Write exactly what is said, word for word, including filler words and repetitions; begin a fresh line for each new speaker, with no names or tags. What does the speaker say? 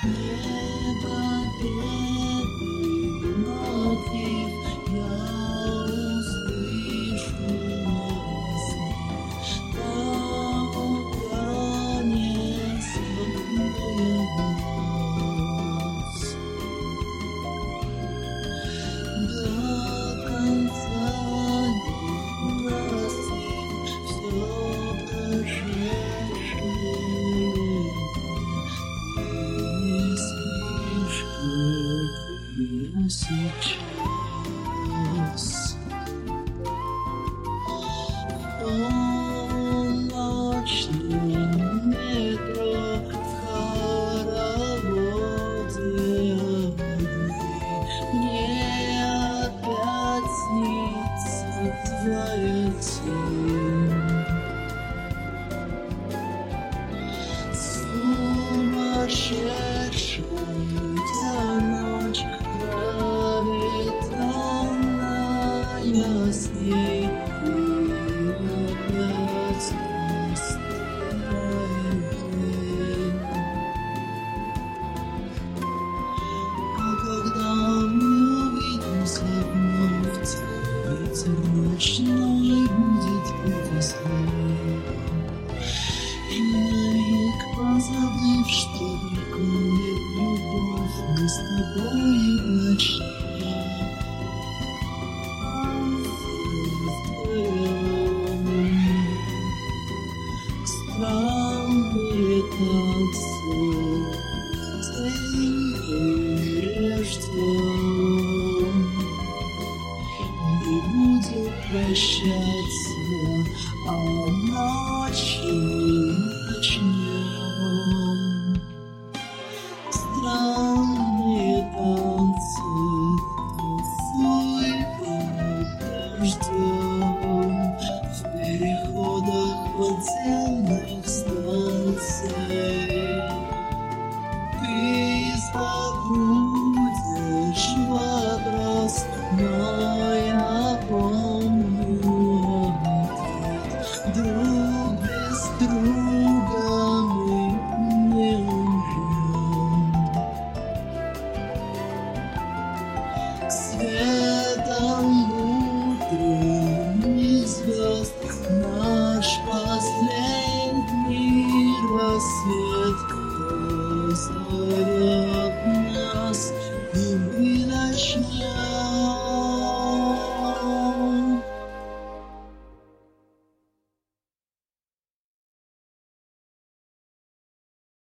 Небо бедный мотив я услышу во сне. Там утонет смутная ночь. До конца не простит все прошедшее. Ты не спишь, как и я сейчас. В полночном метро в хороводе огней мне опять снится твоя тень. Сумасшедшая ночь пропитанная с ней, и опять наступает день. А когда мы увидимся вновь, ветер ночной будет прикоснуть. И на миг позабыв, что приходит любовь, мы с тобой прощаем. Странные танцы, тень и рожден. Не будем прощаться, а ночью начнем. Странные танцы, танцуй подождем. В переходах подземных станций ты забудешь вопрос, но я помню ответ. Друг без друга мы не умрем. Светом утренних звезд наш последний рассвет позовет нас.